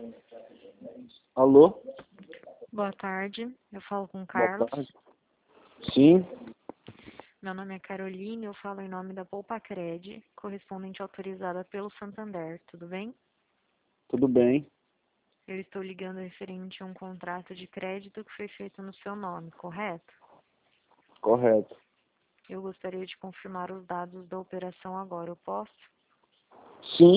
Alô? Boa tarde, eu falo com o Boa Carlos. tarde. Sim, Meu nome é Caroline, eu falo em nome da Poupa-Cred, correspondente autorizada pelo Santander, tudo bem? tudo bem. Eu estou ligando referente a um contrato de crédito que foi feito no seu nome, correto? Correto. Eu gostaria de confirmar os dados da operação agora, eu posso? Sim,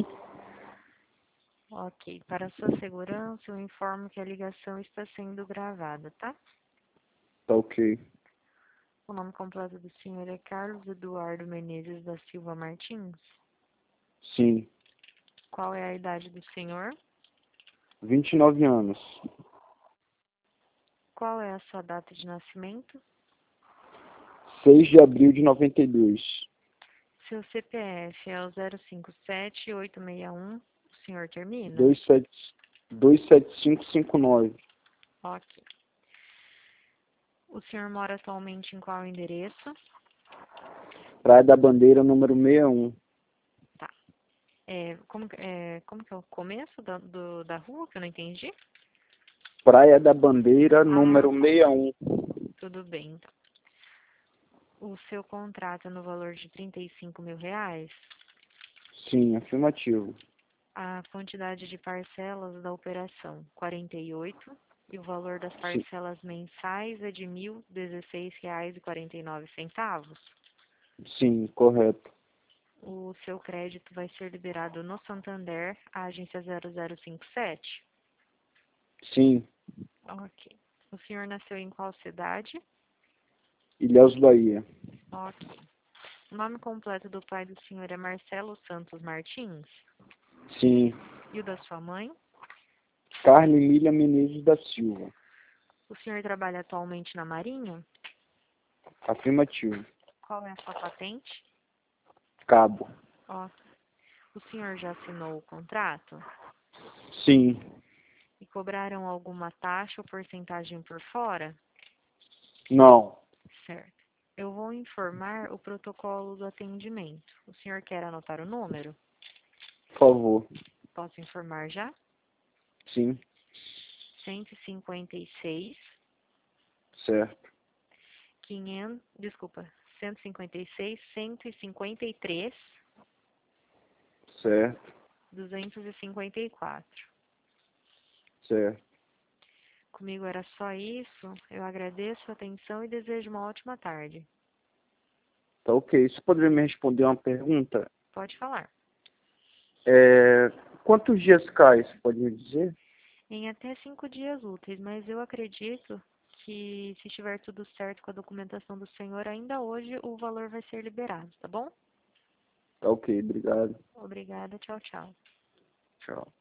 Ok, para sua segurança, eu informo que a ligação está sendo gravada, tá? tá ok. O nome completo do senhor é Carlos Eduardo Menezes da Silva Martins. Sim, Qual é a idade do senhor? 29 anos. Qual é a sua data de nascimento? 6 de abril de 92. Seu CPF é o 057861, o senhor termina? 27559. Ok. O senhor mora atualmente em qual endereço? Praia da Bandeira, número 61. Tá. Como que é o começo da rua, que eu não entendi? Praia da Bandeira, Ah, número 61. tudo bem, então. O seu contrato é no valor de R$ 35.000? Sim, afirmativo. A quantidade de parcelas da operação, 48. E o valor das Sim, parcelas mensais é de R$ 1.016,49. sim, correto. O seu crédito vai ser liberado no Santander, a agência 0057. Sim, Ok. O senhor nasceu em qual cidade? Ilhéus, Bahia. Ok. O nome completo do pai do senhor é Marcelo Santos Martins? Sim, E o da sua mãe? Carla Emília Menezes da Silva. O senhor trabalha atualmente na Marinha? Afirmativo. Qual é a sua patente? Cabo. Ok. O senhor já assinou o contrato? Sim, E cobraram alguma taxa ou porcentagem por fora? não, Certo. Eu vou informar o protocolo do atendimento. O senhor quer anotar o número? por favor. Posso informar já? Sim, 156, certo, 500, desculpa, 156, 153, certo, 254. certo. Comigo era só isso. Eu agradeço a atenção e desejo uma ótima tarde. Tá ok. Você poderia me responder uma pergunta? Pode falar. Quantos dias cai, você pode me dizer? Em até 5 dias úteis, mas eu acredito que se estiver tudo certo com a documentação do senhor, ainda hoje o valor vai ser liberado, tá bom? Tá ok, obrigado. Obrigada, tchau, tchau. Tchau.